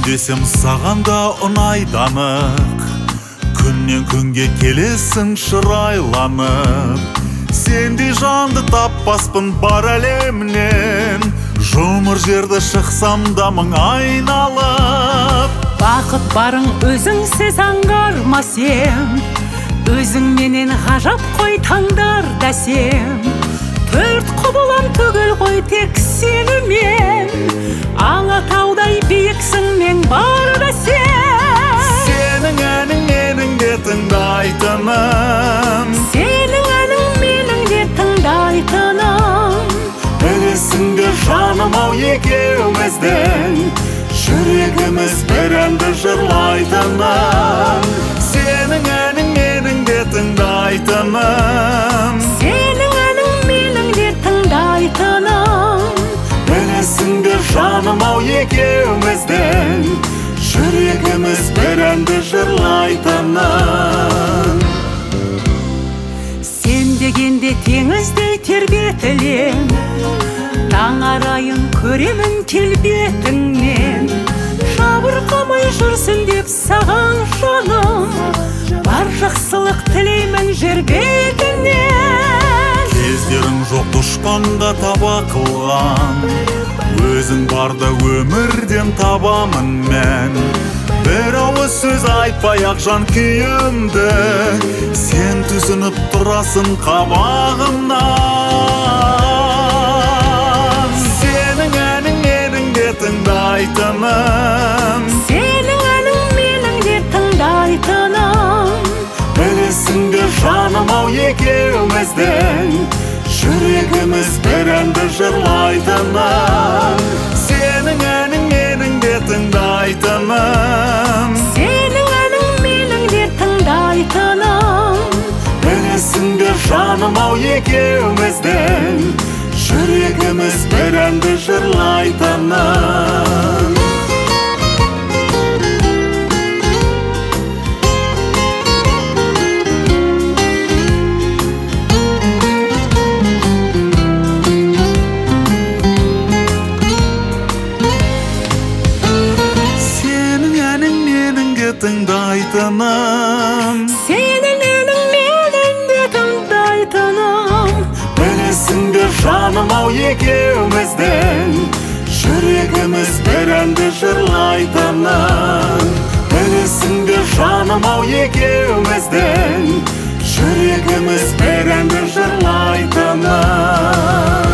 десем саған да ұнайды анық, күннен күнге келесің шырайланып. Сендей жанды таппаспын бар әлемнен, жұмыр жерді шықсам да мың айналып. Бақыт барың өзіңсіз аңғармасем, өзіңменен ғажап қой таңдар да сен. Төрт құбылам түгел қой тек сенімен, Алатаудай биіксің мен бар да сен. Сенің әнің менің де тыңдайтыным, Сенің әнің менің де тыңдайтыным. Білесің бе жаным-ау екеуміздің, жүрегіміз бір әнді жырлайтыным. Сенің әнің менің де тыңдайтыным, Сенің әнің менің де тыңдайтыным. Білесің бе жаным-ау екеуміздің, жүрегіміз бір әнді жырлайтыным. Сен дегенде теңіздей тербетілем, таң арайын көремін келбетіңнен. Жабырқамай жүрсін деп саған жаным, бар жақсылық тілеймін жер бетінен. Кездерің жоқ дұшпанға таба қылған, өзің барда өмірден табамын мен. Бір ауыз сөз айтпай-ақ жан күйімді, сен түсініп тұрасың қабағымнан. Сенің әнің менің де тыңдайтыным, Сенің әнің менің де тыңдайтыным. Білесің бе жаным-ау екеуміздің, жүрегіміз бір әнді жырлайтыным. Сенің әнің менің де тыңдайтыным, Сенің әнің менің де тыңдайтыным. Білесің бе жаным-ау екеуміздің, жүрегіміз бір әнді жырлайтыным. Тыңдайтыным, Сенің әнің менің де тыңдайтыным. Білесің бе жаным-ау екеуміздің, жүрегіміз бір әнді жырлайтыным. Білесің бе жаным-ау екеуміздің, жүрегіміз бір әнді жырлайтыным.